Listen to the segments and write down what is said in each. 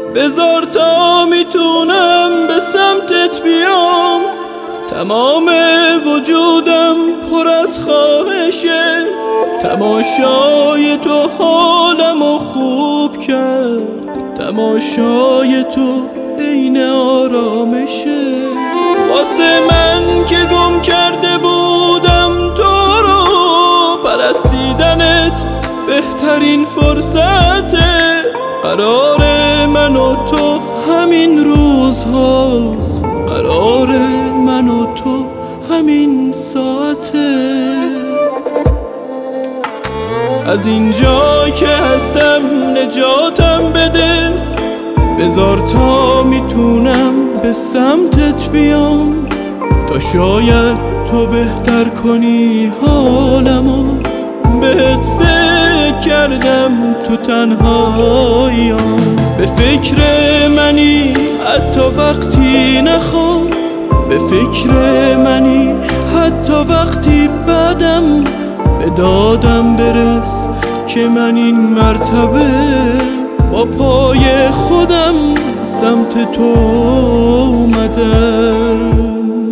بذار تا میتونم به سمتت بیام. تمام وجودم پر از خواهشه، تماشای تو حالمو خوب کرد، تماشای تو عین آرامشه. واسه من که گم کرده بودم تو رو، پرستیدنت بهترین فرصته. قرار من و تو همین روزهاست، قرار من و تو همین ساعته. از اینجا که هستم نجاتم بده، بذار تا میتونم به سمتت بیام. تا شاید تو بهتر کنی حالمو، بهت فکر کردم تو تنهاییام. به فکر منی حتی وقتی نخوام، به فکر منی حتی وقتی بعدم. به دادم برس که من این مرتبه با پای خودم سمت تو اومدم.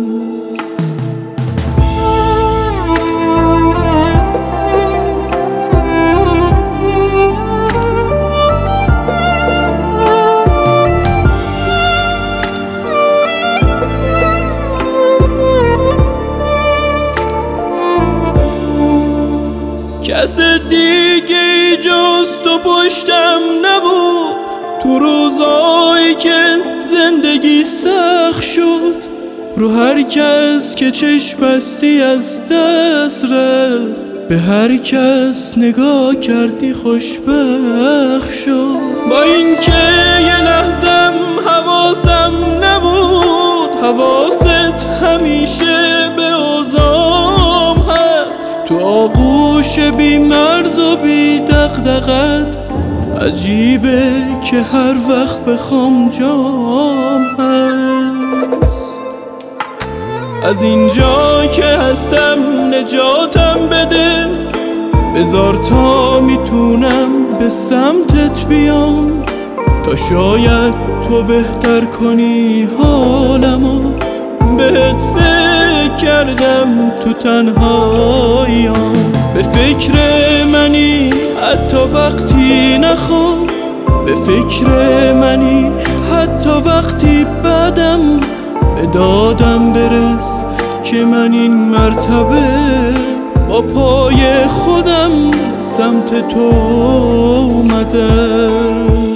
کس دیگه جز تو پشتم نبود، تو روزایی که زندگی سخت شد. رو هر کس که چشم بستی از دست رفت، به هر کس نگاه کردی خوشبخت شد. با اینکه یه لحظم حواسم نبود، حواست همیشه به اوضاعم هست. تو آغوش بی مرز و بی دغدغت، عجیبه که هر وقت بخوام جام هست. از اینجا که هستم نجاتم بده، بذار تا میتونم به سمتت بیام. تا شاید تو بهتر کنی حالمو، بهت فکر کردم تو تنهاییام. به فکر منی حتی وقتی نخوام، به فکر منی حتی وقتی بعدم. به دادم برس که من این مرتبه با پای خودم سمت تو اومدم.